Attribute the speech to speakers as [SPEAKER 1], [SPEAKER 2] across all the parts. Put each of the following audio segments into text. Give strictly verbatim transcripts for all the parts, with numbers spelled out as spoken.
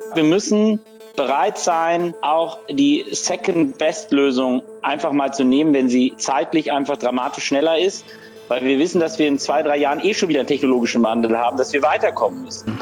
[SPEAKER 1] Wir müssen bereit sein, auch die Second-Best-Lösung einfach mal zu nehmen, wenn sie zeitlich einfach dramatisch schneller ist, weil wir wissen, dass wir in zwei, drei Jahren eh schon wieder einen technologischen Wandel haben, dass wir weiterkommen müssen.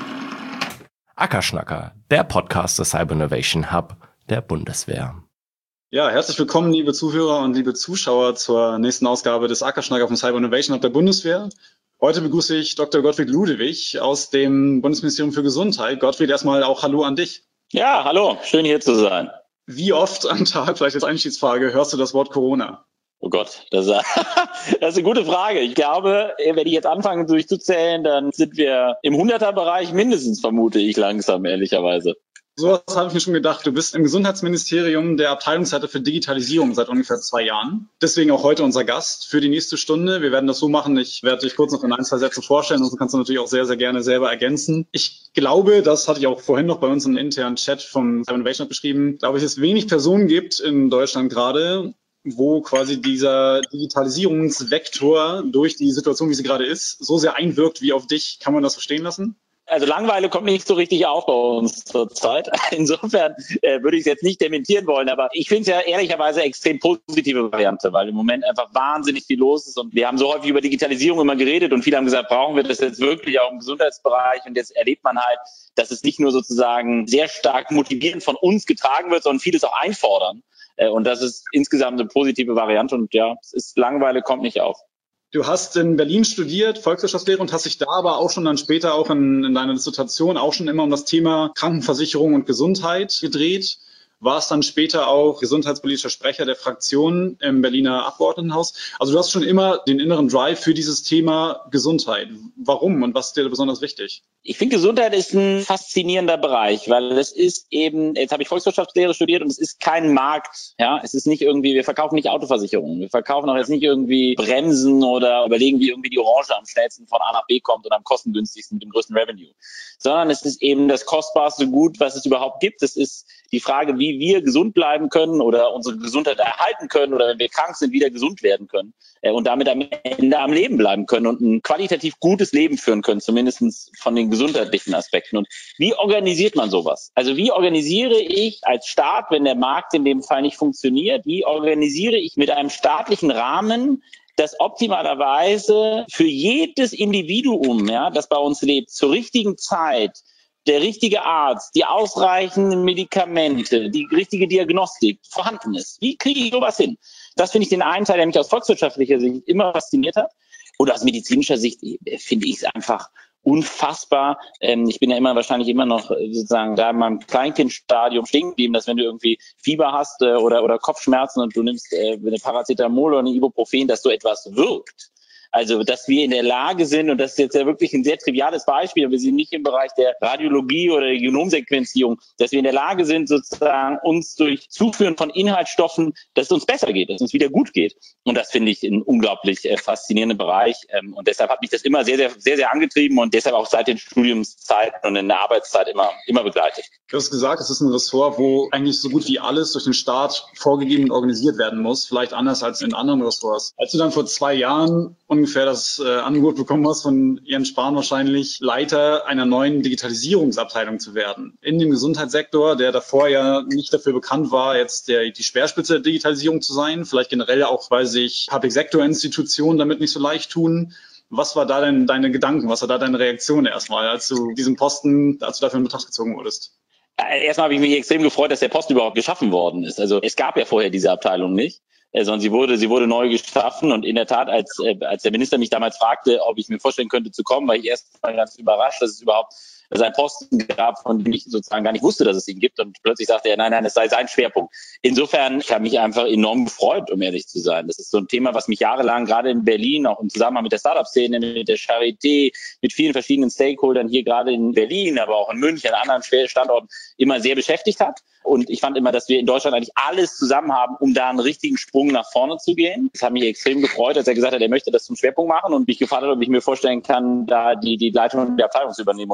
[SPEAKER 2] Ackerschnacker, der Podcast des Cyber Innovation Hub der Bundeswehr.
[SPEAKER 3] Ja, herzlich willkommen, liebe Zuhörer und liebe Zuschauer, zur nächsten Ausgabe des Ackerschnacker vom Cyber Innovation Hub der Bundeswehr. Heute begrüße ich Doktor Gottfried Ludewig aus dem Bundesministerium für Gesundheit. Gottfried, erstmal auch Hallo an dich.
[SPEAKER 1] Ja, hallo, schön hier zu sein.
[SPEAKER 3] Wie oft am Tag, vielleicht als Einstiegsfrage, hörst du das Wort Corona?
[SPEAKER 1] Oh Gott, das ist, das ist eine gute Frage. Ich glaube, wenn ich jetzt anfange durchzuzählen, dann sind wir im Hunderter-Bereich mindestens, vermute ich langsam, ehrlicherweise.
[SPEAKER 3] So was habe ich mir schon gedacht. Du bist im Gesundheitsministerium der Abteilungsleiter für Digitalisierung seit ungefähr zwei Jahren. Deswegen auch heute unser Gast für die nächste Stunde. Wir werden das so machen. Ich werde dich kurz noch in ein, zwei Sätze vorstellen und so kannst du natürlich auch sehr, sehr gerne selber ergänzen. Ich glaube, das hatte ich auch vorhin noch bei uns im internen Chat vom Cyber Innovation Hub beschrieben, glaube ich, es wenig Personen gibt in Deutschland gerade, wo quasi dieser Digitalisierungsvektor durch die Situation, wie sie gerade ist, so sehr einwirkt wie auf dich. Kann man das verstehen lassen?
[SPEAKER 1] Also Langeweile kommt nicht so richtig auf bei uns zurzeit. Insofern äh, würde ich es jetzt nicht dementieren wollen, aber ich finde es ja ehrlicherweise extrem positive Variante, weil im Moment einfach wahnsinnig viel los ist und wir haben so häufig über Digitalisierung immer geredet und viele haben gesagt, brauchen wir das jetzt wirklich auch im Gesundheitsbereich, und jetzt erlebt man halt, dass es nicht nur sozusagen sehr stark motivierend von uns getragen wird, sondern vieles auch einfordern, äh, und das ist insgesamt eine positive Variante und ja, es ist Langeweile kommt nicht auf.
[SPEAKER 3] Du hast in Berlin studiert, Volkswirtschaftslehre, und hast dich da aber auch schon dann später auch in, in deiner Dissertation auch schon immer um das Thema Krankenversicherung und Gesundheit gedreht. Warst dann später auch gesundheitspolitischer Sprecher der Fraktion im Berliner Abgeordnetenhaus. Also du hast schon immer den inneren Drive für dieses Thema Gesundheit. Warum und was ist dir besonders wichtig?
[SPEAKER 1] Ich finde, Gesundheit ist ein faszinierender Bereich, weil es ist eben, jetzt habe ich Volkswirtschaftslehre studiert und es ist kein Markt. Ja, es ist nicht irgendwie, wir verkaufen nicht Autoversicherungen, wir verkaufen auch jetzt nicht irgendwie Bremsen oder überlegen, wie irgendwie die Orange am schnellsten von A nach B kommt und am kostengünstigsten mit dem größten Revenue. Sondern es ist eben das kostbarste Gut, was es überhaupt gibt. Es ist die Frage, wie wir gesund bleiben können oder unsere Gesundheit erhalten können oder wenn wir krank sind, wieder gesund werden können äh, und damit am Ende am Leben bleiben können und ein qualitativ gutes Leben führen können, zumindest von den gesundheitlichen Aspekten. Und wie organisiert man sowas? Also wie organisiere ich als Staat, wenn der Markt in dem Fall nicht funktioniert, wie organisiere ich mit einem staatlichen Rahmen, das optimalerweise für jedes Individuum, ja, das bei uns lebt, zur richtigen Zeit, der richtige Arzt, die ausreichenden Medikamente, die richtige Diagnostik vorhanden ist. Wie kriege ich sowas hin? Das finde ich den einen Teil, der mich aus volkswirtschaftlicher Sicht immer fasziniert hat. Und aus medizinischer Sicht finde ich es einfach unfassbar. Ähm, ich bin ja immer wahrscheinlich immer noch sozusagen da in meinem Kleinkindstadium stehen geblieben, dass wenn du irgendwie Fieber hast äh, oder oder Kopfschmerzen und du nimmst äh, eine Paracetamol oder eine Ibuprofen, dass so etwas wirkt. Also, dass wir in der Lage sind, und das ist jetzt ja wirklich ein sehr triviales Beispiel, wir sind nicht im Bereich der Radiologie oder der Genomsequenzierung, dass wir in der Lage sind, sozusagen uns durch Zuführen von Inhaltsstoffen, dass es uns besser geht, dass es uns wieder gut geht. Und das finde ich ein unglaublich äh, faszinierender Bereich. Ähm, und deshalb hat mich das immer sehr, sehr, sehr, sehr angetrieben und deshalb auch seit den Studiumszeiten und in der Arbeitszeit immer, immer begleitet.
[SPEAKER 3] Du hast gesagt, es ist ein Ressort, wo eigentlich so gut wie alles durch den Staat vorgegeben und organisiert werden muss, vielleicht anders als in anderen Ressorts. Als du dann vor zwei Jahren ungefähr das äh, Angebot bekommen hast, von Jens Spahn wahrscheinlich Leiter einer neuen Digitalisierungsabteilung zu werden. In dem Gesundheitssektor, der davor ja nicht dafür bekannt war, jetzt der, die Speerspitze der Digitalisierung zu sein. Vielleicht generell auch, weil sich Public-Sector-Institutionen damit nicht so leicht tun. Was war da denn deine Gedanken? Was war da deine Reaktion erstmal, als du diesen Posten, als du dafür in Betracht gezogen wurdest?
[SPEAKER 1] Erstmal habe ich mich extrem gefreut, dass der Posten überhaupt geschaffen worden ist. Also es gab ja vorher diese Abteilung nicht. Sondern sie wurde, sie wurde neu geschaffen und in der Tat, als, äh, als der Minister mich damals fragte, ob ich mir vorstellen könnte zu kommen, war ich erst mal ganz überrascht, dass es überhaupt dass es einen Posten gab, von dem ich sozusagen gar nicht wusste, dass es ihn gibt, und plötzlich sagte er, nein, nein, es sei sein Schwerpunkt. Insofern, ich habe mich einfach enorm gefreut, um ehrlich zu sein. Das ist so ein Thema, was mich jahrelang gerade in Berlin, auch im Zusammenhang mit der Startup-Szene, mit der Charité, mit vielen verschiedenen Stakeholdern hier gerade in Berlin, aber auch in München, an anderen Standorten immer sehr beschäftigt hat. Und ich fand immer, dass wir in Deutschland eigentlich alles zusammen haben, um da einen richtigen Sprung nach vorne zu gehen. Das hat mich extrem gefreut, als er gesagt hat, er möchte das zum Schwerpunkt machen und mich gefragt hat, ob ich mir vorstellen kann, da die, die Leitung der Abteilung zu übernehmen. Und ich glaube,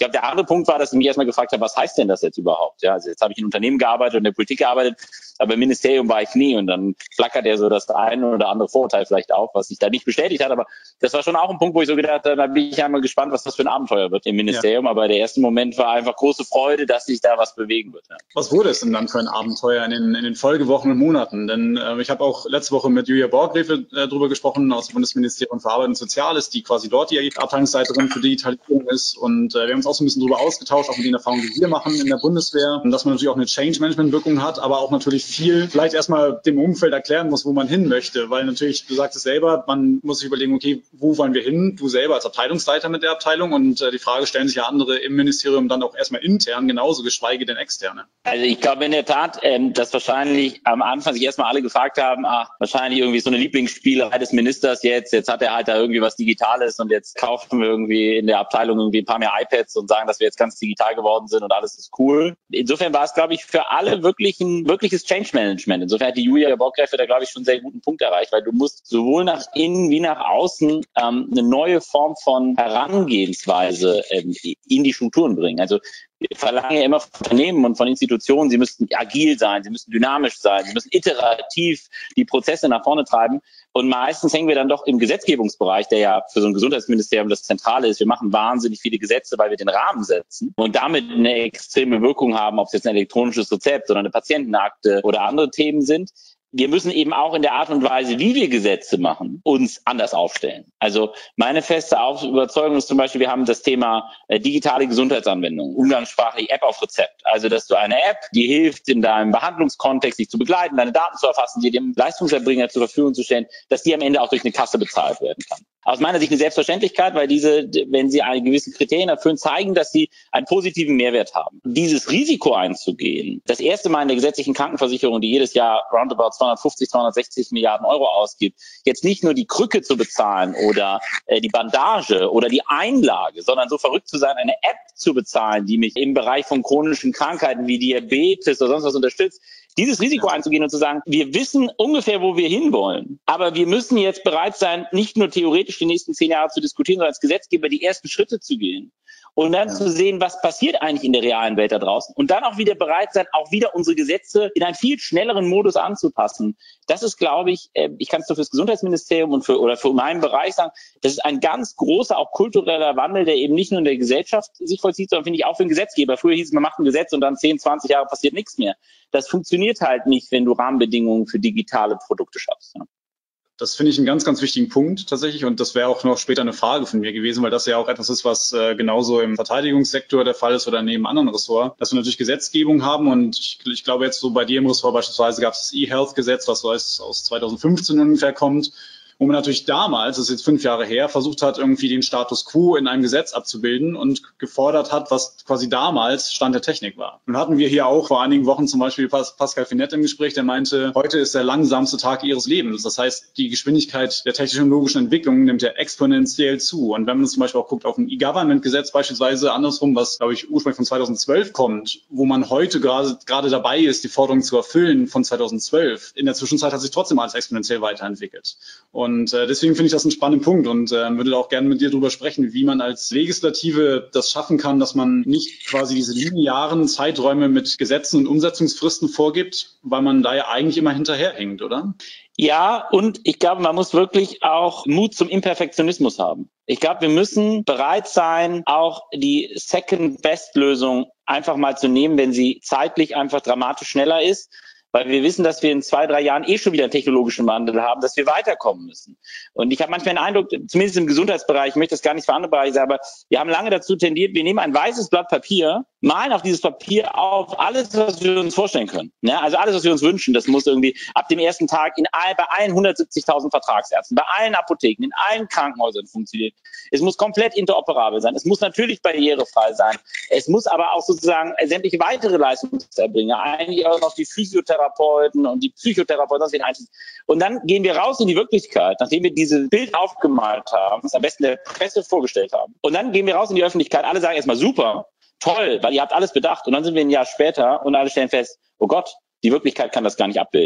[SPEAKER 1] glaube, der andere Punkt war, dass ich mich erstmal gefragt habe, was heißt denn das jetzt überhaupt? Ja, also jetzt habe ich in Unternehmen gearbeitet und in der Politik gearbeitet, aber im Ministerium war ich nie. Und dann flackert ja so das eine oder andere Vorurteil vielleicht auf, was sich da nicht bestätigt hat. Aber das war schon auch ein Punkt, wo ich so gedacht habe, da bin ich einmal gespannt, was das für ein Abenteuer wird im Ministerium. Ja. Aber der erste Moment war einfach große Freude, dass sich da was bewegen wird. Ja.
[SPEAKER 3] Was wurde es denn dann für ein Abenteuer in den, in den Folgewochen und Monaten? Denn äh, ich habe auch letzte Woche mit Julia Borgrefe äh, drüber gesprochen aus dem Bundesministerium für Arbeit und Soziales, die quasi dort die Abteilungsleiterin für Digitalisierung ist. Und äh, wir haben uns auch so ein bisschen darüber ausgetauscht, auch mit den Erfahrungen, die wir machen in der Bundeswehr, und dass man natürlich auch eine Change-Management-Wirkung hat, aber auch natürlich viel vielleicht erstmal dem Umfeld erklären muss, wo man hin möchte. Weil natürlich, du sagst es selber, man muss sich überlegen, okay, wo wollen wir hin? Du selber als Abteilungsleiter mit der Abteilung, und äh, die Frage stellen sich ja andere im Ministerium dann auch erstmal intern genauso, geschweige denn externe.
[SPEAKER 1] Also ich glaube in der Tat, ähm, dass wahrscheinlich am Anfang sich erstmal alle gefragt haben, ach, wahrscheinlich irgendwie so eine Lieblingsspielerei des Ministers jetzt, jetzt hat er halt da irgendwie was Digitales und jetzt kaufen wir irgendwie in der Abteilung irgendwie ein paar mehr iPads und sagen, dass wir jetzt ganz digital geworden sind und alles ist cool. Insofern war es, glaube ich, für alle wirklich ein wirkliches Change Management. Insofern hat die Julia Borgrefe da, glaube ich, schon einen sehr guten Punkt erreicht, weil du musst sowohl nach innen wie nach außen ähm, eine neue Form von Herangehensweise ähm, in die Strukturen bringen. Also wir verlangen ja immer von Unternehmen und von Institutionen, sie müssten agil sein, sie müssen dynamisch sein, sie müssen iterativ die Prozesse nach vorne treiben. Und meistens hängen wir dann doch im Gesetzgebungsbereich, der ja für so ein Gesundheitsministerium das Zentrale ist. Wir machen wahnsinnig viele Gesetze, weil wir den Rahmen setzen und damit eine extreme Wirkung haben, ob es jetzt ein elektronisches Rezept oder eine Patientenakte oder andere Themen sind. Wir müssen eben auch in der Art und Weise, wie wir Gesetze machen, uns anders aufstellen. Also meine feste Überzeugung ist zum Beispiel, wir haben das Thema äh, digitale Gesundheitsanwendungen, umgangssprachlich App auf Rezept. Also dass du eine App, die hilft, in deinem Behandlungskontext dich zu begleiten, deine Daten zu erfassen, dir dem Leistungserbringer zur Verfügung zu stellen, dass die am Ende auch durch eine Kasse bezahlt werden kann. Aus meiner Sicht eine Selbstverständlichkeit, weil diese, wenn sie eine gewisse Kriterien erfüllen, zeigen, dass sie einen positiven Mehrwert haben. Dieses Risiko einzugehen, das erste Mal in der gesetzlichen Krankenversicherung, die jedes Jahr roundabout zweihundertfünfzig, zweihundertsechzig Milliarden Euro ausgibt, jetzt nicht nur die Krücke zu bezahlen oder äh, die Bandage oder die Einlage, sondern so verrückt zu sein, eine App zu bezahlen, die mich im Bereich von chronischen Krankheiten wie Diabetes oder sonst was unterstützt, dieses Risiko einzugehen und zu sagen, wir wissen ungefähr, wo wir hinwollen, aber wir müssen jetzt bereit sein, nicht nur theoretisch die nächsten zehn Jahre zu diskutieren, sondern als Gesetzgeber die ersten Schritte zu gehen. Und dann ja. zu sehen, was passiert eigentlich in der realen Welt da draußen. Und dann auch wieder bereit sein, auch wieder unsere Gesetze in einen viel schnelleren Modus anzupassen. Das ist, glaube ich, ich kann es nur fürs Gesundheitsministerium und für, oder für meinen Bereich sagen, das ist ein ganz großer, auch kultureller Wandel, der eben nicht nur in der Gesellschaft sich vollzieht, sondern finde ich auch für den Gesetzgeber. Früher hieß es, man macht ein Gesetz und dann zehn, zwanzig Jahre passiert nichts mehr. Das funktioniert halt nicht, wenn du Rahmenbedingungen für digitale Produkte schaffst. Ja.
[SPEAKER 3] Das finde ich einen ganz, ganz wichtigen Punkt tatsächlich, und das wäre auch noch später eine Frage von mir gewesen, weil das ja auch etwas ist, was äh, genauso im Verteidigungssektor der Fall ist oder neben anderen Ressorts, dass wir natürlich Gesetzgebung haben, und ich, ich glaube jetzt so bei dir im Ressort beispielsweise gab es das E-Health-Gesetz, was so aus, aus zweitausendfünfzehn ungefähr kommt, wo man natürlich damals, das ist jetzt fünf Jahre her, versucht hat, irgendwie den Status quo in einem Gesetz abzubilden und gefordert hat, was quasi damals Stand der Technik war. Nun hatten wir hier auch vor einigen Wochen zum Beispiel Pas- Pascal Finette im Gespräch, der meinte, heute ist der langsamste Tag ihres Lebens. Das heißt, die Geschwindigkeit der technologischen Entwicklung nimmt ja exponentiell zu. Und wenn man zum Beispiel auch guckt auf ein E-Government-Gesetz beispielsweise, andersrum, was, glaube ich, ursprünglich von zweitausendzwölf kommt, wo man heute gerade gerade dabei ist, die Forderungen zu erfüllen von zweitausendzwölf. In der Zwischenzeit hat sich trotzdem alles exponentiell weiterentwickelt. Und Und äh, deswegen finde ich das einen spannenden Punkt und äh, würde auch gerne mit dir darüber sprechen, wie man als Legislative das schaffen kann, dass man nicht quasi diese linearen Zeiträume mit Gesetzen und Umsetzungsfristen vorgibt, weil man da ja eigentlich immer hinterherhängt, oder?
[SPEAKER 1] Ja, und ich glaube, man muss wirklich auch Mut zum Imperfektionismus haben. Ich glaube, wir müssen bereit sein, auch die Second-Best-Lösung einfach mal zu nehmen, wenn sie zeitlich einfach dramatisch schneller ist. Weil wir wissen, dass wir in zwei, drei Jahren eh schon wieder einen technologischen Wandel haben, dass wir weiterkommen müssen. Und ich habe manchmal den Eindruck, zumindest im Gesundheitsbereich, ich möchte das gar nicht für andere Bereiche sagen, aber wir haben lange dazu tendiert, wir nehmen ein weißes Blatt Papier, malen auf dieses Papier auf alles, was wir uns vorstellen können. Ja, also alles, was wir uns wünschen, das muss irgendwie ab dem ersten Tag in all, bei allen hundertsiebzigtausend Vertragsärzten, bei allen Apotheken, in allen Krankenhäusern funktionieren. Es muss komplett interoperabel sein. Es muss natürlich barrierefrei sein. Es muss aber auch sozusagen sämtliche weitere Leistungserbringer, eigentlich auch noch die Physiotherapeuten und die Psychotherapeuten, das einschließen. Und dann gehen wir raus in die Wirklichkeit, nachdem wir dieses Bild aufgemalt haben, das am besten der Presse vorgestellt haben. Und dann gehen wir raus in die Öffentlichkeit. Alle sagen erstmal super, toll, weil ihr habt alles bedacht. Und dann sind wir ein Jahr später und alle stellen fest, oh Gott, die Wirklichkeit kann das gar nicht abbilden.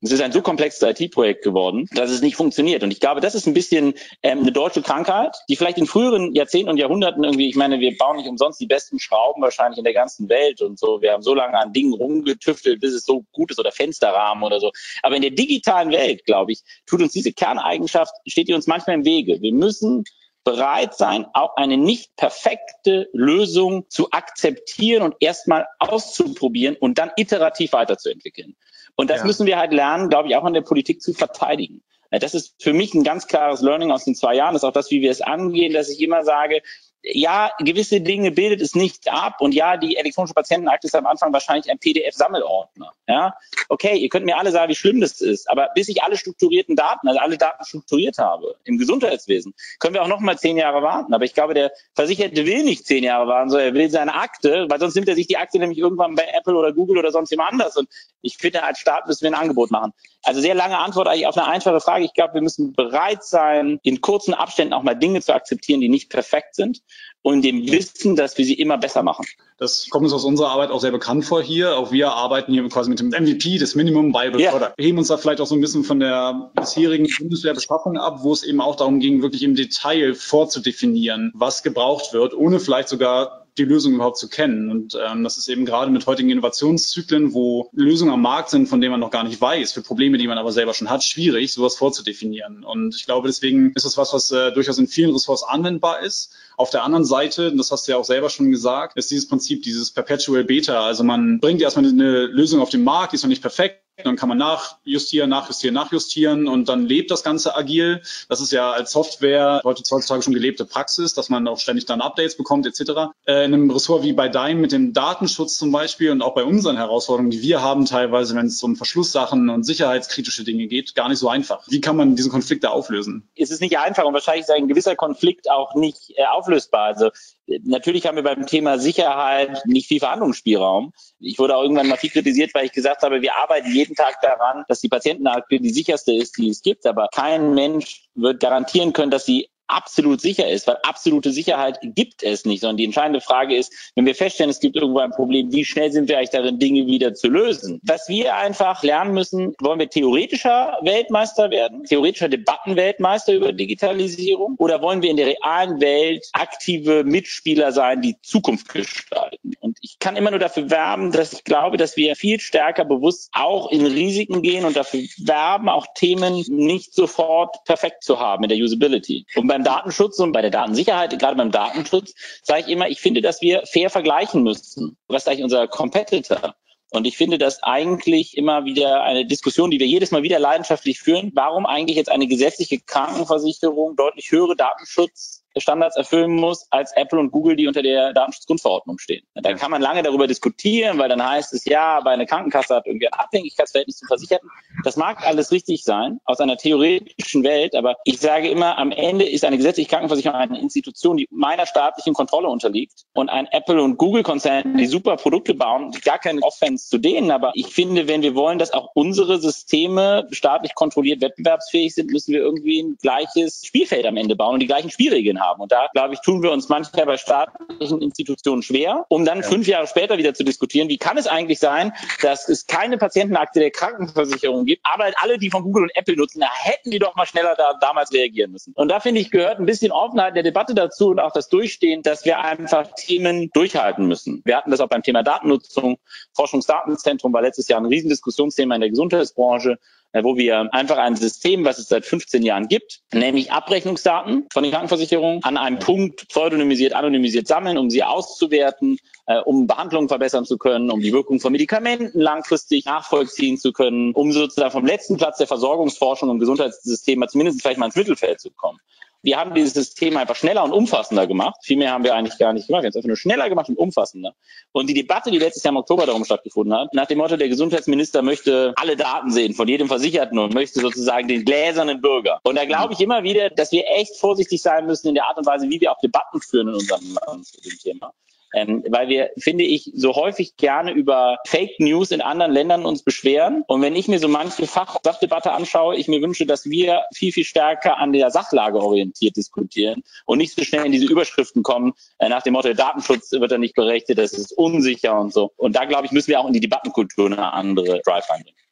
[SPEAKER 1] Es ist ein so komplexes I T-Projekt geworden, dass es nicht funktioniert. Und ich glaube, das ist ein bisschen ähm, eine deutsche Krankheit, die vielleicht in früheren Jahrzehnten und Jahrhunderten irgendwie, ich meine, wir bauen nicht umsonst die besten Schrauben wahrscheinlich in der ganzen Welt und so. Wir haben so lange an Dingen rumgetüftelt, bis es so gut ist, oder Fensterrahmen oder so. Aber in der digitalen Welt, glaube ich, tut uns diese Kerneigenschaft, steht die uns manchmal im Wege. Wir müssen bereit sein, auch eine nicht perfekte Lösung zu akzeptieren und erstmal auszuprobieren und dann iterativ weiterzuentwickeln. Und das ja. müssen wir halt lernen, glaube ich, auch an der Politik zu verteidigen. Das ist für mich ein ganz klares Learning aus den zwei Jahren. Das ist auch das, wie wir es angehen, dass ich immer sage, ja, gewisse Dinge bildet es nicht ab und ja, die elektronische Patientenakte ist am Anfang wahrscheinlich ein P D F-Sammelordner. Ja, okay, ihr könnt mir alle sagen, wie schlimm das ist, aber bis ich alle strukturierten Daten, also alle Daten strukturiert habe im Gesundheitswesen, können wir auch noch mal zehn Jahre warten. Aber ich glaube, der Versicherte will nicht zehn Jahre warten, sondern er will seine Akte, weil sonst nimmt er sich die Akte nämlich irgendwann bei Apple oder Google oder sonst jemand anders. Und ich finde, als Staat müssen wir ein Angebot machen. Also sehr lange Antwort eigentlich auf eine einfache Frage. Ich glaube, wir müssen bereit sein, in kurzen Abständen auch mal Dinge zu akzeptieren, die nicht perfekt sind, und dem Wissen, dass wir sie immer besser machen.
[SPEAKER 3] Das kommt uns aus unserer Arbeit auch sehr bekannt vor hier. Auch wir arbeiten hier quasi mit dem M V P, das Minimum Viable
[SPEAKER 1] ja.
[SPEAKER 3] Product. Wir heben uns da vielleicht auch so ein bisschen von der bisherigen Bundeswehrbeschaffung ab, wo es eben auch darum ging, wirklich im Detail vorzudefinieren, was gebraucht wird, ohne vielleicht sogar die Lösung überhaupt zu kennen. Und ähm, das ist eben gerade mit heutigen Innovationszyklen, wo Lösungen am Markt sind, von denen man noch gar nicht weiß, für Probleme, die man aber selber schon hat, schwierig, sowas vorzudefinieren. Und ich glaube, deswegen ist es was, was äh, durchaus in vielen Ressorts anwendbar ist. Auf der anderen Seite, und das hast du ja auch selber schon gesagt, ist dieses Prinzip, dieses Perpetual Beta. Also man bringt erstmal eine Lösung auf den Markt, die ist noch nicht perfekt. Dann kann man nachjustieren, nachjustieren, nachjustieren und dann lebt das Ganze agil. Das ist ja als Software heutzutage schon gelebte Praxis, dass man auch ständig dann Updates bekommt et cetera. Äh, in einem Ressort wie bei deinem mit dem Datenschutz zum Beispiel und auch bei unseren Herausforderungen, die wir haben teilweise, wenn es um Verschlusssachen und sicherheitskritische Dinge geht, gar nicht so einfach. Wie kann man diesen Konflikt da auflösen?
[SPEAKER 1] Es ist nicht einfach und wahrscheinlich ist ein gewisser Konflikt auch nicht äh, auflösbar. Also natürlich haben wir beim Thema Sicherheit nicht viel Verhandlungsspielraum. Ich wurde auch irgendwann mal viel kritisiert, weil ich gesagt habe, wir arbeiten jeden Tag daran, dass die Patientenakte die sicherste ist, die es gibt. Aber kein Mensch wird garantieren können, dass sie absolut sicher ist, weil absolute Sicherheit gibt es nicht, sondern die entscheidende Frage ist, wenn wir feststellen, es gibt irgendwo ein Problem, wie schnell sind wir eigentlich darin, Dinge wieder zu lösen? Was wir einfach lernen müssen, wollen wir theoretischer Weltmeister werden, theoretischer Debattenweltmeister über Digitalisierung, oder wollen wir in der realen Welt aktive Mitspieler sein, die Zukunft gestalten? Und ich kann immer nur dafür werben, dass ich glaube, dass wir viel stärker bewusst auch in Risiken gehen und dafür werben, auch Themen nicht sofort perfekt zu haben in der Usability. Und beim Datenschutz und bei der Datensicherheit, gerade beim Datenschutz, sage ich immer, ich finde, dass wir fair vergleichen müssen. Was ist eigentlich unser Competitor? Und ich finde das eigentlich immer wieder eine Diskussion, die wir jedes Mal wieder leidenschaftlich führen. Warum eigentlich jetzt eine gesetzliche Krankenversicherung deutlich höhere Datenschutzstandards erfüllen muss als Apple und Google, die unter der Datenschutzgrundverordnung stehen? Da kann man lange darüber diskutieren, weil dann heißt es, ja, aber eine Krankenkasse hat irgendwie ein Abhängigkeitsverhältnis zum Versicherten. Das mag alles richtig sein aus einer theoretischen Welt, aber ich sage immer, am Ende ist eine gesetzliche Krankenversicherung eine Institution, die meiner staatlichen Kontrolle unterliegt, und ein Apple- und Google-Konzern, die super Produkte bauen, gar keine Offense zu denen, aber ich finde, wenn wir wollen, dass auch unsere Systeme staatlich kontrolliert wettbewerbsfähig sind, müssen wir irgendwie ein gleiches Spielfeld am Ende bauen und die gleichen Spielregeln haben. Und da, glaube ich, tun wir uns manchmal bei staatlichen Institutionen schwer, um dann ja. fünf Jahre später wieder zu diskutieren, wie kann es eigentlich sein, dass es keine Patientenakte der Krankenversicherung gibt, aber halt alle, die von Google und Apple nutzen, da hätten die doch mal schneller da damals reagieren müssen. Und da, finde ich, gehört ein bisschen Offenheit der Debatte dazu und auch das Durchstehen, dass wir einfach Themen durchhalten müssen. Wir hatten das auch beim Thema Datennutzung. Forschungsdatenzentrum war letztes Jahr ein Riesendiskussionsthema in der Gesundheitsbranche, wo wir einfach ein System, was es seit fünfzehn Jahren gibt, nämlich Abrechnungsdaten von den Krankenversicherungen an einem Punkt pseudonymisiert, anonymisiert sammeln, um sie auszuwerten, äh, um Behandlungen verbessern zu können, um die Wirkung von Medikamenten langfristig nachvollziehen zu können, um sozusagen vom letzten Platz der Versorgungsforschung im Gesundheitssystem mal zumindest vielleicht mal ins Mittelfeld zu kommen. Wir haben dieses System einfach schneller und umfassender gemacht. Viel mehr haben wir eigentlich gar nicht gemacht. Wir haben es einfach nur schneller gemacht und umfassender. Und die Debatte, die letztes Jahr im Oktober darum stattgefunden hat, nach dem Motto, der Gesundheitsminister möchte alle Daten sehen von jedem Versicherten und möchte sozusagen den gläsernen Bürger. Und da glaube ich immer wieder, dass wir echt vorsichtig sein müssen in der Art und Weise, wie wir auch Debatten führen in unserem Land zu dem Thema. Ähm, weil wir, finde ich, so häufig gerne über Fake News in anderen Ländern uns beschweren. Und wenn ich mir so manche Fach- Sachdebatte anschaue, ich mir wünsche, dass wir viel, viel stärker an der Sachlage orientiert diskutieren und nicht so schnell in diese Überschriften kommen, äh, nach dem Motto, der Datenschutz wird da nicht berechnet, das ist unsicher und so. Und da, glaube ich, müssen wir auch in die Debattenkultur eine andere Drive einbringen.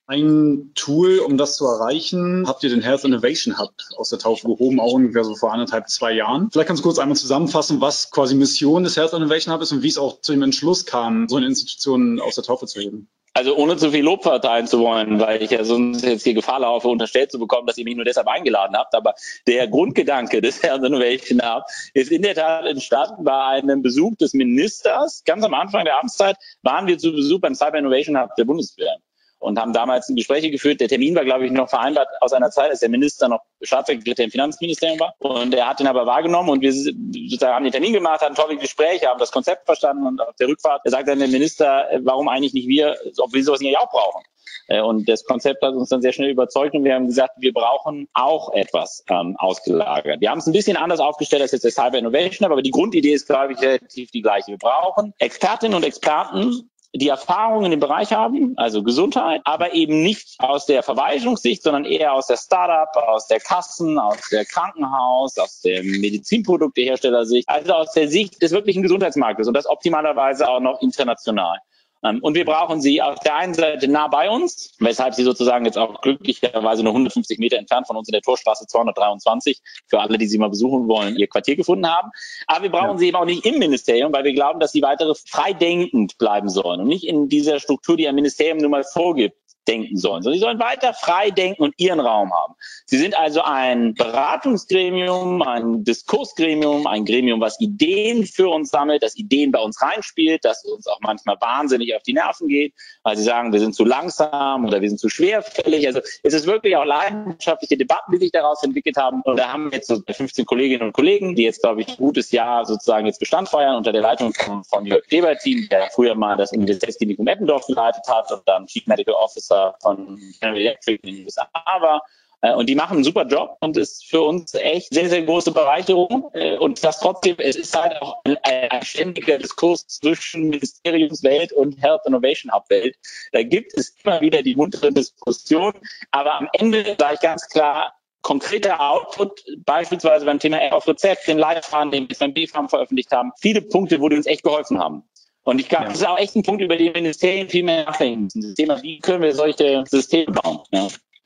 [SPEAKER 3] Ein Tool, um das zu erreichen, habt ihr den Health Innovation Hub aus der Taufe gehoben, auch ungefähr so vor anderthalb, zwei Jahren. Vielleicht kannst du kurz einmal zusammenfassen, was quasi Mission des Health Innovation Hub ist und wie es auch zu dem Entschluss kam, so eine Institution aus der Taufe zu heben.
[SPEAKER 1] Also ohne zu viel Lob verteilen zu wollen, weil ich ja sonst jetzt hier Gefahr laufe, unterstellt zu bekommen, dass ihr mich nur deshalb eingeladen habt. Aber der Grundgedanke des Health Innovation Hub ist in der Tat entstanden bei einem Besuch des Ministers. Ganz am Anfang der Amtszeit waren wir zu Besuch beim Cyber Innovation Hub der Bundeswehr und haben damals Gespräche geführt. Der Termin war, glaube ich, noch vereinbart aus einer Zeit, als der Minister noch Staatssekretär im Finanzministerium war. Und er hat den aber wahrgenommen und wir sozusagen haben den Termin gemacht, hatten tolle Gespräche, haben das Konzept verstanden und auf der Rückfahrt sagt dann der Minister, warum eigentlich nicht wir, ob wir sowas nicht auch brauchen. Und das Konzept hat uns dann sehr schnell überzeugt und wir haben gesagt, wir brauchen auch etwas ähm, ausgelagert. Wir haben es ein bisschen anders aufgestellt als jetzt der Cyber Innovation Hub, aber die Grundidee ist, glaube ich, relativ die gleiche. Wir brauchen Expertinnen und Experten, die Erfahrung in dem Bereich haben, also Gesundheit, aber eben nicht aus der Verwaltungssicht, sondern eher aus der Startup, aus der Kassen, aus der Krankenhaus, aus der Medizinprodukteherstellersicht, also aus der Sicht des wirklichen Gesundheitsmarktes und das optimalerweise auch noch international. Und wir brauchen sie auf der einen Seite nah bei uns, weshalb sie sozusagen jetzt auch glücklicherweise nur hundertfünfzig Meter entfernt von uns in der Torstraße zweihundertdreiundzwanzig, für alle, die sie mal besuchen wollen, ihr Quartier gefunden haben. Aber wir brauchen ja. sie eben auch nicht im Ministerium, weil wir glauben, dass sie weitere freidenkend bleiben sollen und nicht in dieser Struktur, die ein Ministerium nun mal vorgibt, denken sollen. Sie sollen weiter frei denken und ihren Raum haben. Sie sind also ein Beratungsgremium, ein Diskursgremium, ein Gremium, was Ideen für uns sammelt, das Ideen bei uns reinspielt, das uns auch manchmal wahnsinnig auf die Nerven geht, weil sie sagen, wir sind zu langsam oder wir sind zu schwerfällig. Also es ist wirklich auch leidenschaftliche Debatten, die sich daraus entwickelt haben. Und da haben wir jetzt so fünfzehn Kolleginnen und Kollegen, die jetzt, glaube ich, ein gutes Jahr sozusagen jetzt Bestand feiern unter der Leitung von, von Jörg Kleber-Team, der früher mal das Universitätsklinikum Eppendorf geleitet hat und dann Chief Medical Officer von General Electric in den U S A war. Und die machen einen super Job und ist für uns echt sehr, sehr große Bereicherung. Und das trotzdem, es ist halt auch ein, ein ständiger Diskurs zwischen Ministeriumswelt und Health Innovation Hub Welt. Da gibt es immer wieder die muntere Diskussion. Aber am Ende sage ich ganz klar, konkreter Output, beispielsweise beim Thema App auf Rezept, den Leitfaden, den wir beim B Farm veröffentlicht haben. Viele Punkte, wo die uns echt geholfen haben. Und ich glaube, ja. das ist auch echt ein Punkt, über den Ministerien viel mehr nachdenken müssen. Das Thema, wie können wir solche Systeme bauen? Ja.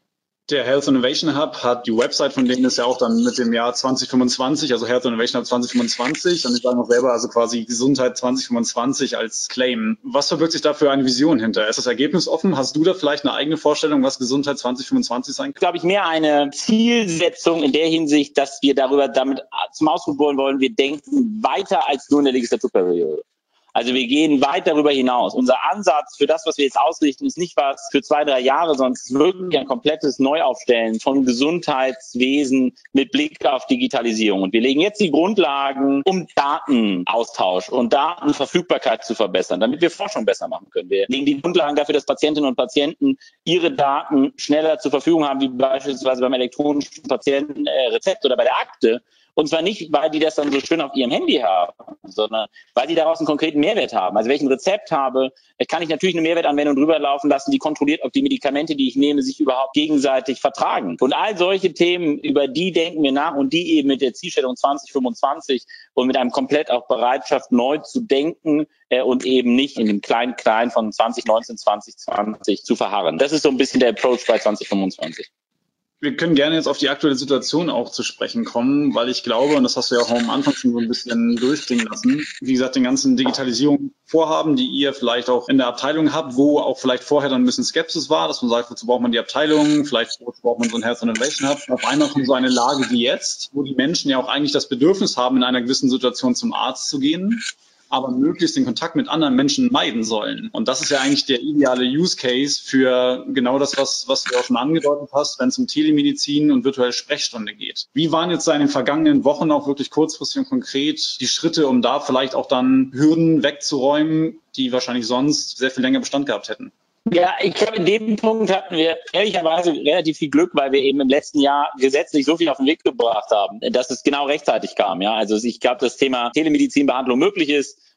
[SPEAKER 3] Der Health Innovation Hub hat die Website von denen ist ja auch dann mit dem Jahr zwanzig fünfundzwanzig, also Health Innovation Hub zwanzig fünfundzwanzig. Und ich sage noch selber, also quasi Gesundheit zwanzig fünfundzwanzig als Claim. Was verbirgt sich da für eine Vision hinter? Ist das Ergebnis offen? Hast du da vielleicht eine eigene Vorstellung, was Gesundheit zwanzig fünfundzwanzig sein kann?
[SPEAKER 1] Glaube ich, mehr eine Zielsetzung in der Hinsicht, dass wir darüber damit zum Ausdruck wollen wollen, wir denken weiter als nur in der Legislaturperiode. Also wir gehen weit darüber hinaus. Unser Ansatz für das, was wir jetzt ausrichten, ist nicht was für zwei, drei Jahre, sondern es ist wirklich ein komplettes Neuaufstellen von Gesundheitswesen mit Blick auf Digitalisierung. Und wir legen jetzt die Grundlagen, um Datenaustausch und Datenverfügbarkeit zu verbessern, damit wir Forschung besser machen können. Wir legen die Grundlagen dafür, dass Patientinnen und Patienten ihre Daten schneller zur Verfügung haben, wie beispielsweise beim elektronischen Patientenrezept oder bei der Akte. Und zwar nicht, weil die das dann so schön auf ihrem Handy haben, sondern weil die daraus einen konkreten Mehrwert haben. Also wenn ich ein Rezept habe, kann ich natürlich eine Mehrwertanwendung drüber laufen lassen, die kontrolliert, ob die Medikamente, die ich nehme, sich überhaupt gegenseitig vertragen. Und all solche Themen, über die denken wir nach und die eben mit der Zielstellung zwanzig fünfundzwanzig und mit einem komplett auch Bereitschaft neu zu denken äh, und eben nicht in dem kleinen Klein von zwanzig neunzehn, zwanzig zwanzig zu verharren. Das ist so ein bisschen der Approach bei zwanzig fünfundzwanzig.
[SPEAKER 3] Wir können gerne jetzt auf die aktuelle Situation auch zu sprechen kommen, weil ich glaube, und das hast du ja auch am Anfang schon so ein bisschen durchklingen lassen, wie gesagt, den ganzen Digitalisierungsvorhaben, die ihr vielleicht auch in der Abteilung habt, wo auch vielleicht vorher dann ein bisschen Skepsis war, dass man sagt, wozu braucht man die Abteilung, vielleicht wozu braucht man so ein Health Innovation Hub. Auf einmal kommt so eine Lage wie jetzt, wo die Menschen ja auch eigentlich das Bedürfnis haben, in einer gewissen Situation zum Arzt zu gehen, aber möglichst den Kontakt mit anderen Menschen meiden sollen. Und das ist ja eigentlich der ideale Use Case für genau das, was, was du auch schon angedeutet hast, wenn es um Telemedizin und virtuelle Sprechstunde geht. Wie waren jetzt in den vergangenen Wochen auch wirklich kurzfristig und konkret die Schritte, um da vielleicht auch dann Hürden wegzuräumen, die wahrscheinlich sonst sehr viel länger Bestand gehabt hätten?
[SPEAKER 1] Ja, ich glaube, in dem Punkt hatten wir ehrlicherweise relativ viel Glück, weil wir eben im letzten Jahr gesetzlich so viel auf den Weg gebracht haben, dass es genau rechtzeitig kam. Ja, also ich glaube, das Thema Telemedizinbehandlung möglich ist,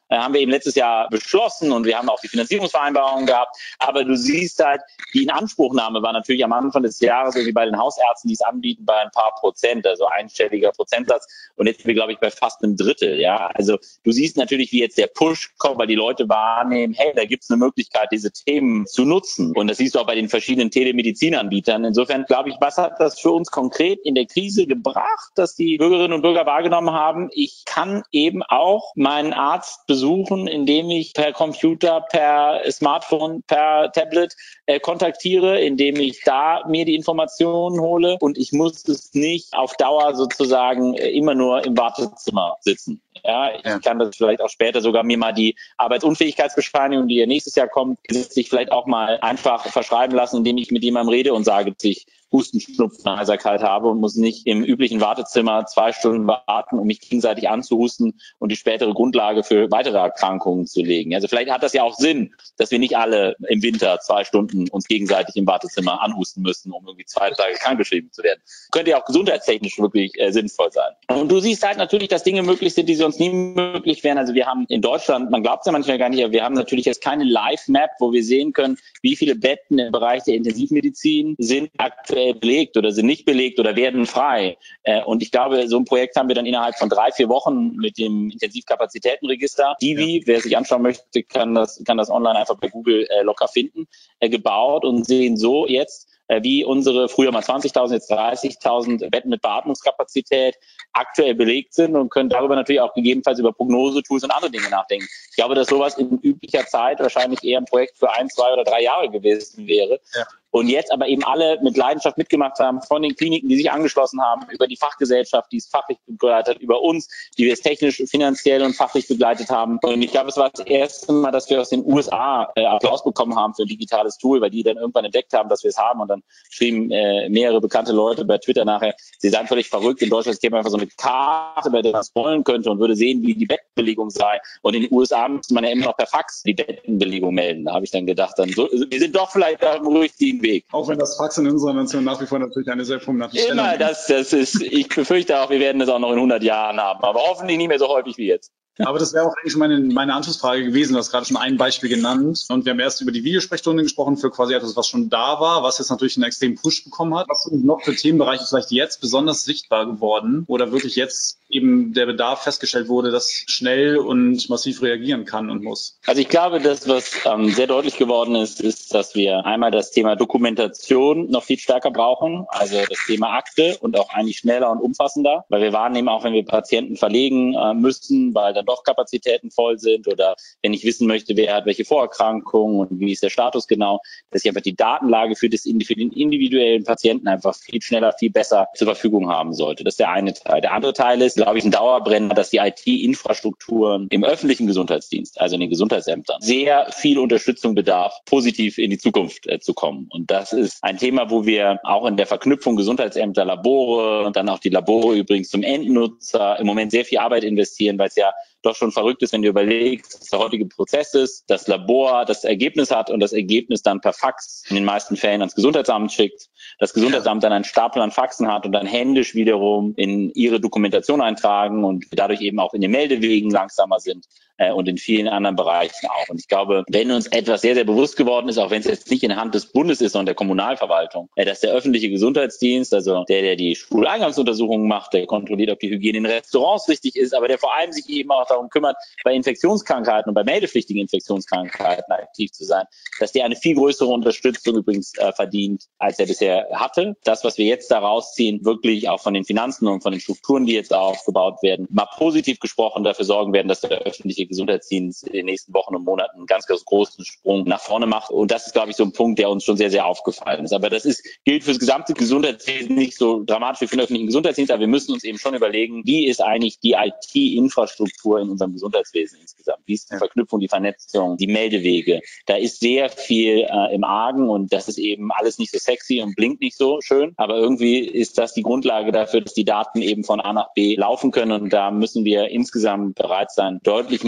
[SPEAKER 1] äh, haben wir eben letztes Jahr beschlossen und wir haben auch die Finanzierungsvereinbarung gehabt. Aber du siehst halt, die Inanspruchnahme war natürlich am Anfang des Jahres irgendwie bei den Hausärzten, die es anbieten, bei ein paar Prozent, also einstelliger Prozentsatz. Und jetzt sind wir, glaube ich, bei fast einem Drittel. Ja, also du siehst natürlich, wie jetzt der Push kommt, weil die Leute wahrnehmen, hey, da gibt es eine Möglichkeit, diese Themen zu nutzen. Und das siehst du auch bei den verschiedenen Telemedizinanbietern. Insofern glaube ich, was hat das für uns konkret in der Krise gebracht, dass die Bürgerinnen und Bürger wahrgenommen haben, ich kann eben auch meinen Arzt besuchen, indem ich per Computer, per Smartphone, per Tablet äh, kontaktiere, indem ich da mir die Informationen hole und ich muss es nicht auf Dauer sozusagen äh, immer nur im Wartezimmer sitzen. Ja, ich ja. kann das vielleicht auch später sogar mir mal die Arbeitsunfähigkeitsbescheinigung, die ja nächstes Jahr kommt, sich vielleicht auch mal einfach verschreiben lassen, indem ich mit jemandem rede und sage, dass ich Husten, Schnupfen, Heiserkeit habe und muss nicht im üblichen Wartezimmer zwei Stunden warten, um mich gegenseitig anzuhusten und die spätere Grundlage für weitere Erkrankungen zu legen. Also vielleicht hat das ja auch Sinn, dass wir nicht alle im Winter zwei Stunden uns gegenseitig im Wartezimmer anhusten müssen, um irgendwie zwei Tage krankgeschrieben zu werden. Könnte ja auch gesundheitstechnisch wirklich äh, sinnvoll sein. Und du siehst halt natürlich, dass Dinge möglich sind, die sonst nie möglich wären. Also wir haben in Deutschland, man glaubt es ja manchmal gar nicht, aber wir haben natürlich jetzt keine Live-Map, wo wir sehen können, wie viele Betten im Bereich der Intensivmedizin sind aktuell belegt oder sind nicht belegt oder werden frei. Und ich glaube, so ein Projekt haben wir dann innerhalb von drei, vier Wochen mit dem Intensivkapazitätenregister, Divi, ja. wer sich anschauen möchte, kann das, kann das online einfach bei Google äh, locker finden, äh, gebaut und sehen so jetzt, wie unsere früher mal zwanzigtausend, jetzt dreißigtausend Betten mit Beatmungskapazität aktuell belegt sind und können darüber natürlich auch gegebenenfalls über Prognosetools und andere Dinge nachdenken. Ich glaube, dass sowas in üblicher Zeit wahrscheinlich eher ein Projekt für ein, zwei oder drei Jahre gewesen wäre. Ja. Und jetzt aber eben alle mit Leidenschaft mitgemacht haben, von den Kliniken, die sich angeschlossen haben, über die Fachgesellschaft, die es fachlich begleitet hat, über uns, die wir es technisch, finanziell und fachlich begleitet haben. Und ich glaube, es war das erste Mal, dass wir aus den U S A äh, Applaus bekommen haben für ein digitales Tool, weil die dann irgendwann entdeckt haben, dass wir es haben. Und dann schrieben äh, mehrere bekannte Leute bei Twitter nachher, sie seien völlig verrückt. In Deutschland käme einfach so eine Karte, bei der man es wollen könnte und würde sehen, wie die Bettenbelegung sei. Und in den U S A müsste man ja immer noch per Fax die Bettenbelegung melden. Da habe ich dann gedacht, dann so, wir sind doch vielleicht auf dem richtigen Weg.
[SPEAKER 3] Auch wenn das Fax in unserer Nation nach wie vor natürlich eine sehr prominente Stellung
[SPEAKER 1] hat. Immer, das, das ist, ich befürchte auch, wir werden das auch noch in hundert Jahren haben. Aber hoffentlich nicht mehr so häufig wie jetzt.
[SPEAKER 3] Aber das wäre auch eigentlich meine, meine Anschlussfrage gewesen. Du hast gerade schon ein Beispiel genannt. Und wir haben erst über die Videosprechstunde gesprochen für quasi etwas, was schon da war, was jetzt natürlich einen extremen Push bekommen hat. Was sind noch für Themenbereiche vielleicht jetzt besonders sichtbar geworden oder wirklich jetzt eben der Bedarf festgestellt wurde, dass schnell und massiv reagieren kann und muss?
[SPEAKER 1] Also ich glaube, das, was ähm, sehr deutlich geworden ist, ist, dass wir einmal das Thema Dokumentation noch viel stärker brauchen. Also das Thema Akte und auch eigentlich schneller und umfassender. Weil wir wahrnehmen auch, wenn wir Patienten verlegen äh, müssen, weil dann doch Kapazitäten voll sind oder wenn ich wissen möchte, wer hat welche Vorerkrankungen und wie ist der Status genau, dass ich einfach die Datenlage für, das, für den individuellen Patienten einfach viel schneller, viel besser zur Verfügung haben sollte. Das ist der eine Teil. Der andere Teil ist, glaube ich, ein Dauerbrenner, dass die I T-Infrastrukturen im öffentlichen Gesundheitsdienst, also in den Gesundheitsämtern, sehr viel Unterstützung bedarf, positiv in die Zukunft äh, zu kommen. Und das ist ein Thema, wo wir auch in der Verknüpfung Gesundheitsämter, Labore und dann auch die Labore übrigens zum Endnutzer im Moment sehr viel Arbeit investieren, weil es ja doch schon verrückt ist, wenn du überlegst, was der heutige Prozess ist, das Labor das Ergebnis hat und das Ergebnis dann per Fax in den meisten Fällen ans Gesundheitsamt schickt, das Gesundheitsamt dann einen Stapel an Faxen hat und dann händisch wiederum in ihre Dokumentation eintragen und dadurch eben auch in den Meldewegen langsamer sind äh, und in vielen anderen Bereichen auch. Und ich glaube, wenn uns etwas sehr, sehr bewusst geworden ist, auch wenn es jetzt nicht in der Hand des Bundes ist, sondern der Kommunalverwaltung, äh, dass der öffentliche Gesundheitsdienst, also der, der die Schuleingangsuntersuchungen macht, der kontrolliert, ob die Hygiene in Restaurants richtig ist, aber der vor allem sich eben auch darum kümmert, bei Infektionskrankheiten und bei meldepflichtigen Infektionskrankheiten aktiv zu sein, dass der eine viel größere Unterstützung übrigens äh, verdient, als er bisher hatte. Das, was wir jetzt da rausziehen, wirklich auch von den Finanzen und von den Strukturen, die jetzt aufgebaut werden, mal positiv gesprochen dafür sorgen werden, dass der öffentliche Gesundheitsdienst in den nächsten Wochen und Monaten einen ganz, ganz großen Sprung nach vorne macht. Und das ist, glaube ich, so ein Punkt, der uns schon sehr, sehr aufgefallen ist. Aber das ist, gilt für das gesamte Gesundheitswesen nicht so dramatisch wie für den öffentlichen Gesundheitsdienst, aber wir müssen uns eben schon überlegen, wie ist eigentlich die I T-Infrastruktur in unserem Gesundheitswesen insgesamt? Wie ist die Verknüpfung, die Vernetzung, die Meldewege? Da ist sehr viel äh, im Argen und das ist eben alles nicht so sexy und blinkt nicht so schön. Aber irgendwie ist das die Grundlage dafür, dass die Daten eben von A nach B laufen können und da müssen wir insgesamt bereit sein, deutlich mehr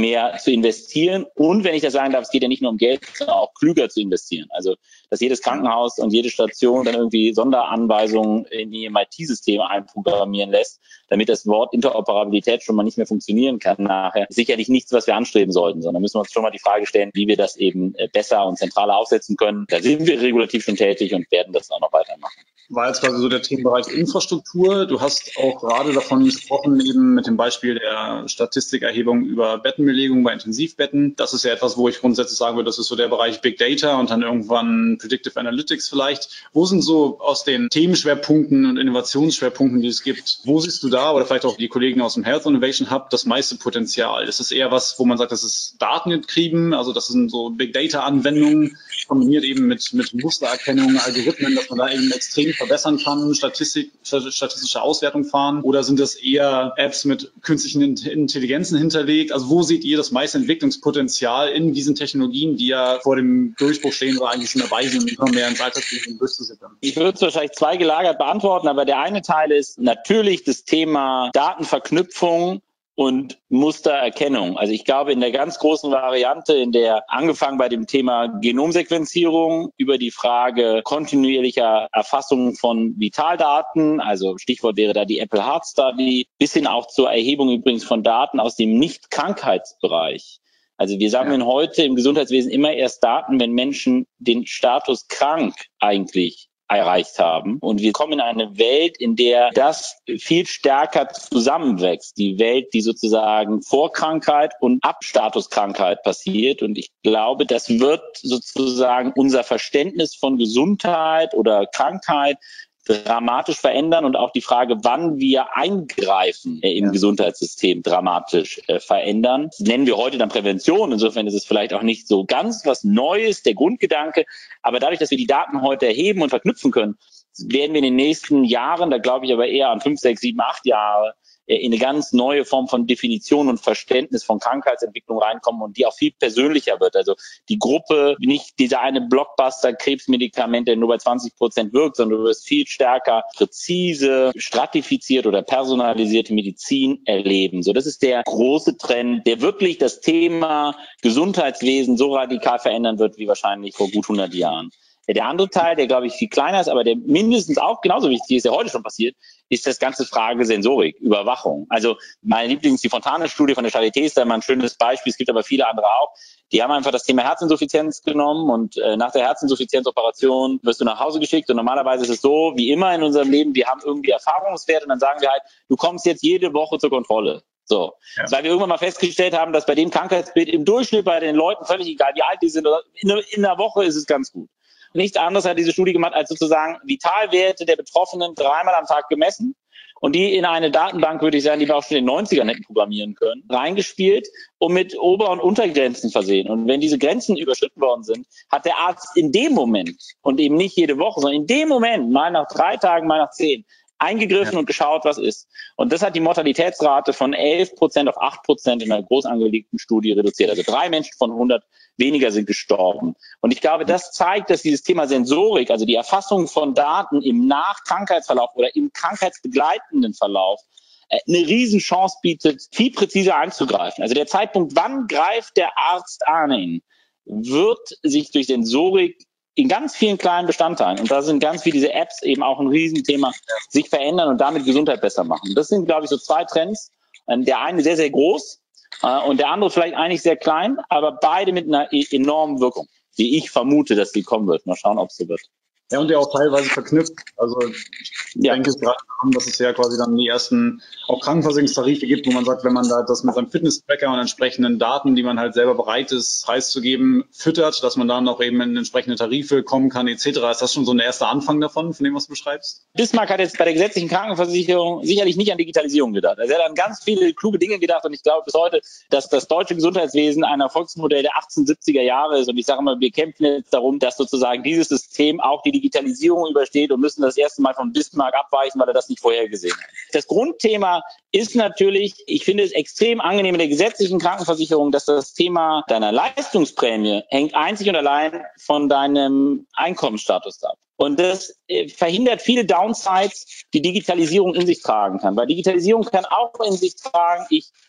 [SPEAKER 1] mehr zu investieren. Und wenn ich das sagen darf, es geht ja nicht nur um Geld, sondern auch klüger zu investieren. Also, dass jedes Krankenhaus und jede Station dann irgendwie Sonderanweisungen in die I T-Systeme einprogrammieren lässt, damit das Wort Interoperabilität schon mal nicht mehr funktionieren kann nachher. Sicherlich nichts, was wir anstreben sollten, sondern müssen wir uns schon mal die Frage stellen, wie wir das eben besser und zentraler aufsetzen können. Da sind wir regulativ schon tätig und werden das auch noch weitermachen.
[SPEAKER 3] War jetzt quasi so der Themenbereich Infrastruktur. Du hast auch gerade davon gesprochen, eben mit dem Beispiel der Statistikerhebung über Bettenbelegung bei Intensivbetten. Das ist ja etwas, wo ich grundsätzlich sagen würde, das ist so der Bereich Big Data und dann irgendwann Predictive Analytics vielleicht. Wo sind so aus den Themenschwerpunkten und Innovationsschwerpunkten, die es gibt, wo siehst du da oder vielleicht auch die Kollegen aus dem Health Innovation Hub das meiste Potenzial? Ist es eher was, wo man sagt, das ist datengetrieben, also das sind so Big Data Anwendungen, kombiniert eben mit, mit Mustererkennung, Algorithmen, dass man da eben extrem verbessern kann, Statistik, statistische Auswertung fahren? Oder sind das eher Apps mit künstlichen Intelligenzen hinterlegt? Also wo seht ihr das meiste Entwicklungspotenzial in diesen Technologien, die ja vor dem Durchbruch stehen oder eigentlich schon dabei sind, immer mehr ins Alltagsleben durchzusickern?
[SPEAKER 1] Ich würde es wahrscheinlich zwei gelagert beantworten, aber der eine Teil ist natürlich das Thema Datenverknüpfung und Mustererkennung. Also ich glaube, in der ganz großen Variante, in der angefangen bei dem Thema Genomsequenzierung über die Frage kontinuierlicher Erfassung von Vitaldaten, also Stichwort wäre da die Apple Heart Study, bis hin auch zur Erhebung übrigens von Daten aus dem Nicht-Krankheitsbereich. Also wir sammeln ja. heute im Gesundheitswesen immer erst Daten, wenn Menschen den Status krank eigentlich erreicht haben. Und wir kommen in eine Welt, in der das viel stärker zusammenwächst. Die Welt, die sozusagen vor Krankheit und ab Statuskrankheit passiert. Und ich glaube, das wird sozusagen unser Verständnis von Gesundheit oder Krankheit dramatisch verändern und auch die Frage, wann wir eingreifen äh, im ja. Gesundheitssystem dramatisch äh, verändern. Das nennen wir heute dann Prävention. Insofern ist es vielleicht auch nicht so ganz was Neues, der Grundgedanke. Aber dadurch, dass wir die Daten heute erheben und verknüpfen können, werden wir in den nächsten Jahren, da glaube ich aber eher an fünf, sechs, sieben, acht Jahre, in eine ganz neue Form von Definition und Verständnis von Krankheitsentwicklung reinkommen und die auch viel persönlicher wird. Also die Gruppe, nicht dieser eine Blockbuster-Krebsmedikament, der nur bei zwanzig Prozent wirkt, sondern du wirst viel stärker präzise, stratifiziert oder personalisierte Medizin erleben. So, das ist der große Trend, der wirklich das Thema Gesundheitswesen so radikal verändern wird, wie wahrscheinlich vor gut hundert Jahren. Der andere Teil, der, glaube ich, viel kleiner ist, aber der mindestens auch genauso wichtig ist, der heute schon passiert, ist das ganze Frage Sensorik, Überwachung. Also meine Lieblings, die Fontane-Studie von der Charité ist da mal ein schönes Beispiel, es gibt aber viele andere auch. Die haben einfach das Thema Herzinsuffizienz genommen und äh, nach der Herzinsuffizienzoperation wirst du nach Hause geschickt und normalerweise ist es so, wie immer in unserem Leben, wir haben irgendwie Erfahrungswerte und dann sagen wir halt, du kommst jetzt jede Woche zur Kontrolle. So, ja. Weil wir irgendwann mal festgestellt haben, dass bei dem Krankheitsbild im Durchschnitt bei den Leuten, völlig egal wie alt die sind, in, in einer Woche ist es ganz gut. Nichts anderes hat diese Studie gemacht, als sozusagen Vitalwerte der Betroffenen dreimal am Tag gemessen und die in eine Datenbank, würde ich sagen, die wir auch schon in den neunzigern hätten programmieren können, reingespielt und mit Ober- und Untergrenzen versehen. Und wenn diese Grenzen überschritten worden sind, hat der Arzt in dem Moment und eben nicht jede Woche, sondern in dem Moment, mal nach drei Tagen, mal nach zehn, eingegriffen ja. und geschaut, was ist. Und das hat die Mortalitätsrate von elf Prozent auf acht Prozent in einer groß angelegten Studie reduziert. Also drei Menschen von hundert weniger sind gestorben. Und ich glaube, das zeigt, dass dieses Thema Sensorik, also die Erfassung von Daten im Nachkrankheitsverlauf oder im krankheitsbegleitenden Verlauf, eine Riesenchance bietet, viel präziser einzugreifen. Also der Zeitpunkt, wann greift der Arzt an, wird sich durch Sensorik in ganz vielen kleinen Bestandteilen, und da sind ganz viele diese Apps eben auch ein Riesenthema, sich verändern und damit Gesundheit besser machen. Das sind, glaube ich, so zwei Trends. Der eine sehr, sehr groß und der andere vielleicht eigentlich sehr klein, aber beide mit einer enormen Wirkung, die ich vermute, dass die kommen wird. Mal schauen, ob es so wird.
[SPEAKER 3] Ja, und der auch teilweise verknüpft. Also ich ja. denke es gerade daran, dass es ja quasi dann die ersten auch Krankenversicherungstarife gibt, wo man sagt, wenn man da das mit seinem Fitness-Tracker und entsprechenden Daten, die man halt selber bereit ist, preiszugeben, füttert, dass man dann auch eben in entsprechende Tarife kommen kann et cetera. Ist das schon so ein erster Anfang davon, von dem, was du beschreibst?
[SPEAKER 1] Bismarck hat jetzt bei der gesetzlichen Krankenversicherung sicherlich nicht an Digitalisierung gedacht. Also er hat an ganz viele kluge Dinge gedacht und ich glaube bis heute, dass das deutsche Gesundheitswesen ein Erfolgsmodell der achtzehnhundertsiebziger Jahre ist und ich sage mal, wir kämpfen jetzt darum, dass sozusagen dieses System auch die Digitalisierung übersteht und müssen das erste Mal von Bismarck abweichen, weil er das nicht vorhergesehen hat. Das Grundthema ist natürlich, ich finde es extrem angenehm in der gesetzlichen Krankenversicherung, dass das Thema deiner Leistungsprämie hängt einzig und allein von deinem Einkommensstatus ab. Und das verhindert viele Downsides, die Digitalisierung in sich tragen kann. Weil Digitalisierung kann auch in sich tragen, ich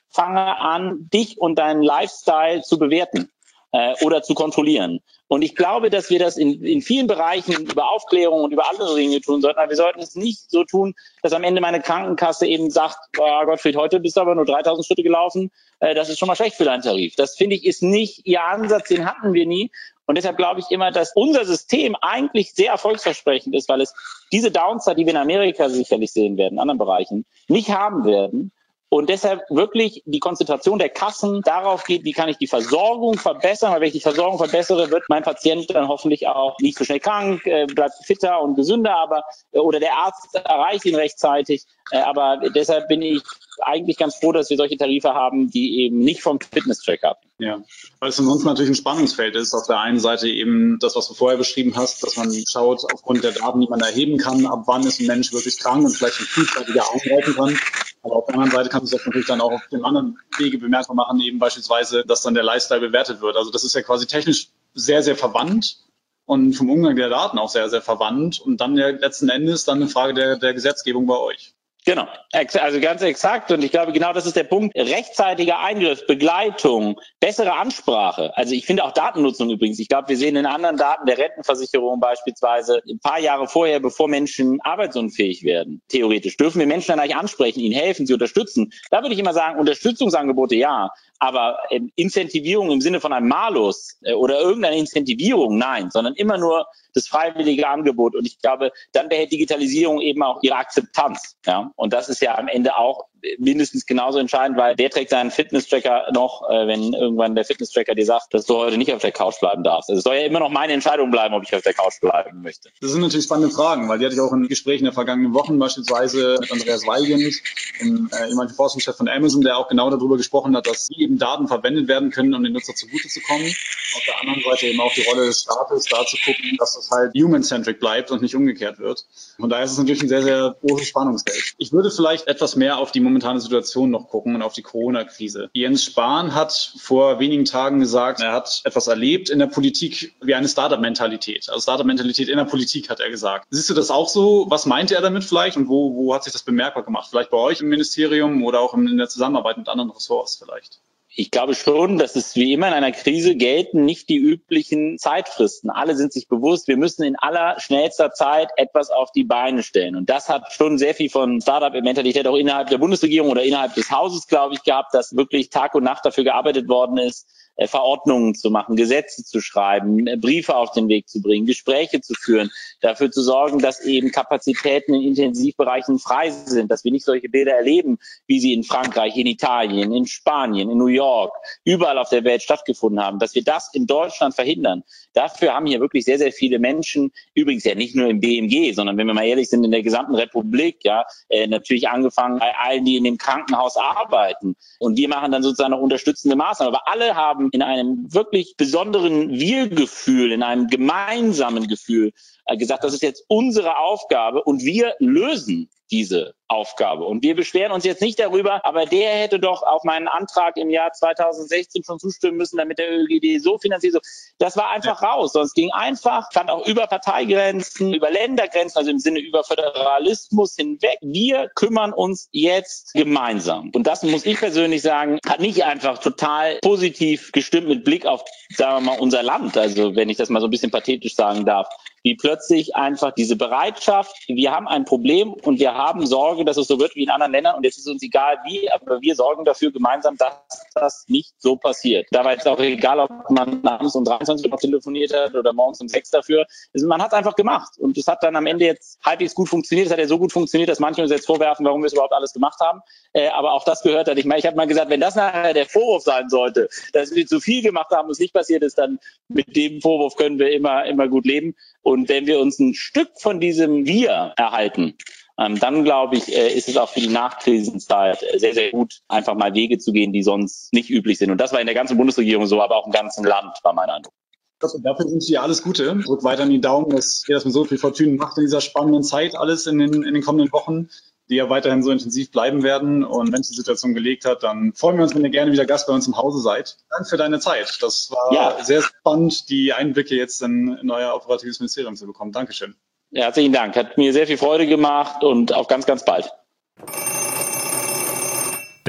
[SPEAKER 1] fange an, dich und deinen Lifestyle zu bewerten äh, oder zu kontrollieren. Und ich glaube, dass wir das in, in vielen Bereichen über Aufklärung und über andere Dinge tun sollten. Aber wir sollten es nicht so tun, dass am Ende meine Krankenkasse eben sagt, oh Gottfried, heute bist du aber nur dreitausend Schritte gelaufen. Äh, das ist schon mal schlecht für deinen Tarif. Das, finde ich, ist nicht ihr Ansatz, den hatten wir nie. Und deshalb glaube ich immer, dass unser System eigentlich sehr erfolgsversprechend ist, weil es diese Downside, die wir in Amerika sicherlich sehen werden, in anderen Bereichen, nicht haben werden. Und deshalb wirklich die Konzentration der Kassen darauf geht, wie kann ich die Versorgung verbessern, weil wenn ich die Versorgung verbessere, wird mein Patient dann hoffentlich auch nicht so schnell krank, äh, bleibt fitter und gesünder, aber äh, oder der Arzt erreicht ihn rechtzeitig. Äh, aber deshalb bin ich eigentlich ganz froh, dass wir solche Tarife haben, die eben nicht vom Fitness-Track ab.
[SPEAKER 3] Ja, weil es ansonsten natürlich ein Spannungsfeld ist. Auf der einen Seite eben das, was du vorher beschrieben hast, dass man schaut, aufgrund der Daten, die man erheben kann, ab wann ist ein Mensch wirklich krank und vielleicht schon frühzeitiger eingreifen kann. Aber auf der anderen Seite kann sich das natürlich dann auch auf dem anderen Wege bemerkbar machen, eben beispielsweise, dass dann der Lifestyle bewertet wird. Also das ist ja quasi technisch sehr, sehr verwandt und vom Umgang der Daten auch sehr, sehr verwandt und dann ja letzten Endes dann eine Frage der, der Gesetzgebung bei euch.
[SPEAKER 1] Genau, also ganz exakt. Und ich glaube, genau das ist der Punkt. Rechtzeitiger Eingriff, Begleitung, bessere Ansprache. Also ich finde auch Datennutzung übrigens. Ich glaube, wir sehen in anderen Daten der Rentenversicherung beispielsweise ein paar Jahre vorher, bevor Menschen arbeitsunfähig werden. Theoretisch dürfen wir Menschen dann eigentlich ansprechen, ihnen helfen, sie unterstützen. Da würde ich immer sagen, Unterstützungsangebote ja. Aber ähm, Incentivierung im Sinne von einem Malus äh, oder irgendeine Incentivierung, nein, sondern immer nur das freiwillige Angebot. Und ich glaube, dann behält Digitalisierung eben auch ihre Akzeptanz. Ja? Und das ist ja am Ende auch mindestens genauso entscheidend, weil der trägt seinen Fitness-Tracker noch, äh, wenn irgendwann der Fitness-Tracker dir sagt, dass du heute nicht auf der Couch bleiben darfst. Also es soll ja immer noch meine Entscheidung bleiben, ob ich auf der Couch bleiben möchte.
[SPEAKER 3] Das sind natürlich spannende Fragen, weil die hatte ich auch in Gesprächen der vergangenen Wochen, beispielsweise mit Andreas Weigand, dem äh, ehemaligen Forschungschef von Amazon, der auch genau darüber gesprochen hat, dass eben Daten verwendet werden können, um den Nutzer zugute zu kommen. Auf der anderen Seite eben auch die Rolle des Staates, da zu gucken, dass das halt human-centric bleibt und nicht umgekehrt wird. Von daher ist es natürlich ein sehr, sehr großes Spannungsfeld. Ich würde vielleicht etwas mehr auf die momentane Situation noch gucken und auf die Corona-Krise. Jens Spahn hat vor wenigen Tagen gesagt, er hat etwas erlebt in der Politik wie eine Startup-Mentalität. Also Startup-Mentalität in der Politik, hat er gesagt. Siehst du das auch so? Was meinte er damit vielleicht und wo, wo hat sich das bemerkbar gemacht? Vielleicht bei euch im Ministerium oder auch in der Zusammenarbeit mit anderen Ressorts vielleicht?
[SPEAKER 1] Ich glaube schon, dass es wie immer in einer Krise gelten nicht die üblichen Zeitfristen. Alle sind sich bewusst, wir müssen in aller schnellster Zeit etwas auf die Beine stellen. Und das hat schon sehr viel von Startup-Mentalität auch innerhalb der Bundesregierung oder innerhalb des Hauses, glaube ich, gehabt, dass wirklich Tag und Nacht dafür gearbeitet worden ist, Verordnungen zu machen, Gesetze zu schreiben, Briefe auf den Weg zu bringen, Gespräche zu führen, dafür zu sorgen, dass eben Kapazitäten in Intensivbereichen frei sind, dass wir nicht solche Bilder erleben, wie sie in Frankreich, in Italien, in Spanien, in New York, überall auf der Welt stattgefunden haben, dass wir das in Deutschland verhindern. Dafür haben hier wirklich sehr, sehr viele Menschen, übrigens ja nicht nur im B M G, sondern wenn wir mal ehrlich sind, in der gesamten Republik, ja, äh, natürlich angefangen bei allen, die in dem Krankenhaus arbeiten. Und wir machen dann sozusagen noch unterstützende Maßnahmen. Aber alle haben in einem wirklich besonderen Wir-Gefühl, in einem gemeinsamen Gefühl äh, gesagt, das ist jetzt unsere Aufgabe und wir lösen diese Aufgabe. Und wir beschweren uns jetzt nicht darüber, aber der hätte doch auf meinen Antrag im Jahr zweitausendsechzehn schon zustimmen müssen, damit der Ö G D so finanziert ist. Das war einfach ja. raus. Sonst ging einfach, fand auch über Parteigrenzen, über Ländergrenzen, also im Sinne über Föderalismus hinweg. Wir kümmern uns jetzt gemeinsam. Und das muss ich persönlich sagen, hat nicht einfach total positiv gestimmt mit Blick auf, sagen wir mal, unser Land. Also wenn ich das mal so ein bisschen pathetisch sagen darf, wie plötzlich einfach diese Bereitschaft, wir haben ein Problem und wir haben Sorge, dass es so wird wie in anderen Ländern und jetzt ist uns egal wie, aber wir sorgen dafür gemeinsam, dass das nicht so passiert. Da war jetzt auch egal, ob man abends um dreiundzwanzig Uhr telefoniert hat oder morgens um sechs dafür. Also man hat es einfach gemacht und es hat dann am Ende jetzt halbwegs gut funktioniert. Es hat ja so gut funktioniert, dass manche uns jetzt vorwerfen, warum wir es überhaupt alles gemacht haben. Äh, aber auch das gehört hat. Ich meine, ich habe mal gesagt, wenn das nachher der Vorwurf sein sollte, dass wir zu viel gemacht haben und es nicht passiert ist, dann mit dem Vorwurf können wir immer, immer gut leben. Und wenn wir uns ein Stück von diesem Wir erhalten, ähm, dann glaube ich, äh, ist es auch für die Nachkrisenzeit sehr, sehr gut, einfach mal Wege zu gehen, die sonst nicht üblich sind. Und das war in der ganzen Bundesregierung so, aber auch im ganzen Land, war mein Eindruck.
[SPEAKER 3] Dafür wünsche ich dir alles Gute. Drück weiter in die Daumen, dass ihr das mit so viel Fortune macht in dieser spannenden Zeit, alles in den, in den kommenden Wochen, die ja weiterhin so intensiv bleiben werden. Und wenn es die Situation gelegt hat, dann freuen wir uns, wenn ihr gerne wieder Gast bei uns im Hause seid. Danke für deine Zeit. Das war ja. sehr spannend, die Einblicke jetzt in, in euer operatives Ministerium zu bekommen. Dankeschön.
[SPEAKER 1] Ja, herzlichen Dank. Hat mir sehr viel Freude gemacht und auf ganz, ganz bald.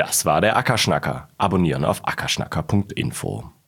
[SPEAKER 2] Das war der Ackerschnacker. Abonnieren auf ackerschnacker punkt info.